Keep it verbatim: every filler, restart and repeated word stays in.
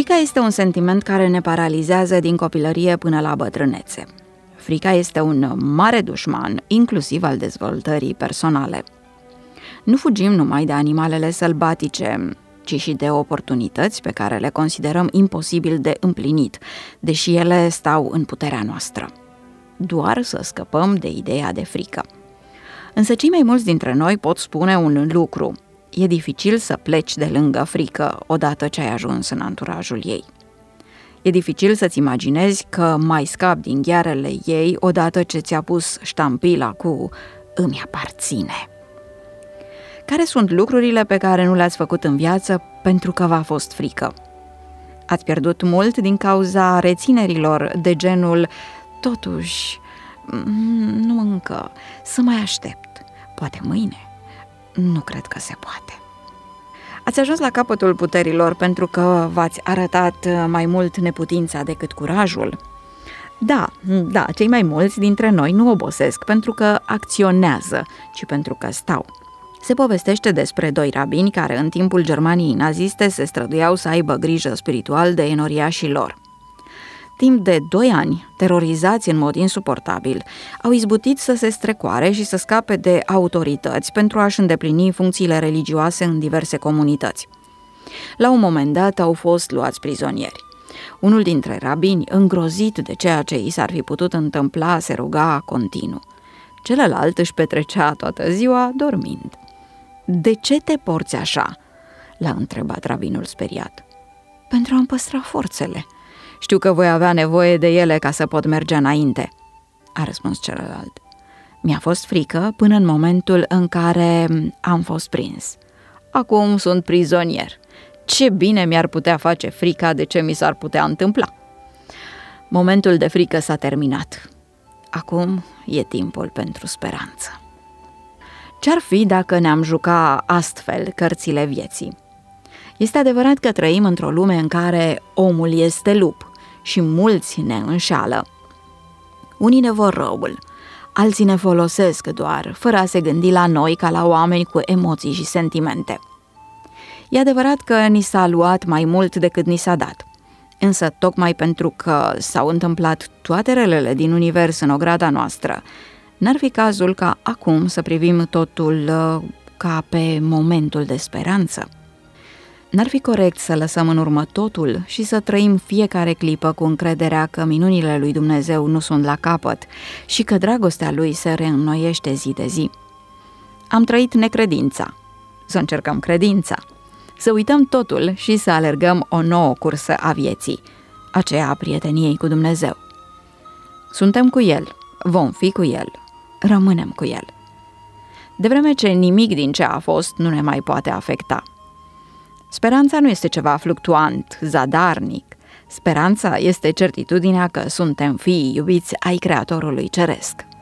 Frica este un sentiment care ne paralizează din copilărie până la bătrânețe. Frica este un mare dușman, inclusiv al dezvoltării personale. Nu fugim numai de animalele sălbatice, ci și de oportunități pe care le considerăm imposibil de împlinit, deși ele stau în puterea noastră. Doar să scăpăm de ideea de frică. Însă cei mai mulți dintre noi pot spune un lucru: e dificil să pleci de lângă frică odată ce ai ajuns în anturajul ei. E dificil să-ți imaginezi că mai scapi din ghearele ei odată ce ți-a pus ștampila cu "îmi aparține". Care sunt lucrurile pe care nu le-ați făcut în viață pentru că v-a fost frică? Ați pierdut mult din cauza reținerilor de genul "totuși, nu încă, să mai aștept, poate mâine, nu cred că se poate". Ați ajuns la capătul puterilor pentru că v-ați arătat mai mult neputința decât curajul? Da, da, cei mai mulți dintre noi nu obosesc pentru că acționează, ci pentru că stau. Se povestește despre doi rabini care în timpul Germaniei naziste se străduiau să aibă grijă spiritual de enoriașii lor. Timp de doi ani, terorizați în mod insuportabil, au izbutit să se strecoare și să scape de autorități pentru a-și îndeplini funcțiile religioase în diverse comunități. La un moment dat au fost luați prizonieri. Unul dintre rabini, îngrozit de ceea ce i s-ar fi putut întâmpla, se ruga continuu. Celălalt își petrecea toată ziua dormind. "De ce te porți așa?" l-a întrebat rabinul speriat. "Pentru a-mi păstra forțele. Știu că voi avea nevoie de ele ca să pot merge înainte", a răspuns celălalt. "Mi-a fost frică până în momentul în care am fost prins. Acum sunt prizonier. Ce bine mi-ar putea face frica de ce mi s-ar putea întâmpla. Momentul de frică s-a terminat. Acum e timpul pentru speranță." Ce-ar fi dacă ne-am juca astfel cărțile vieții? Este adevărat că trăim într-o lume în care omul este lup și mulți ne înșală. Unii ne vor răul, alții ne folosesc doar, fără a se gândi la noi ca la oameni cu emoții și sentimente. E adevărat că ni s-a luat mai mult decât ni s-a dat, însă tocmai pentru că s-au întâmplat toate relele din univers în ograda noastră, n-ar fi cazul ca acum să privim totul ca pe momentul de speranță? N-ar fi corect să lăsăm în urmă totul și să trăim fiecare clipă cu încrederea că minunile lui Dumnezeu nu sunt la capăt și că dragostea lui se reînnoiește zi de zi? Am trăit necredința, să încercăm credința, să uităm totul și să alergăm o nouă cursă a vieții, aceea a prieteniei cu Dumnezeu. Suntem cu El, vom fi cu El, rămânem cu El. De vreme ce nimic din ce a fost nu ne mai poate afecta. Speranța nu este ceva fluctuant, zadarnic. Speranța este certitudinea că suntem fii iubiți ai Creatorului Ceresc.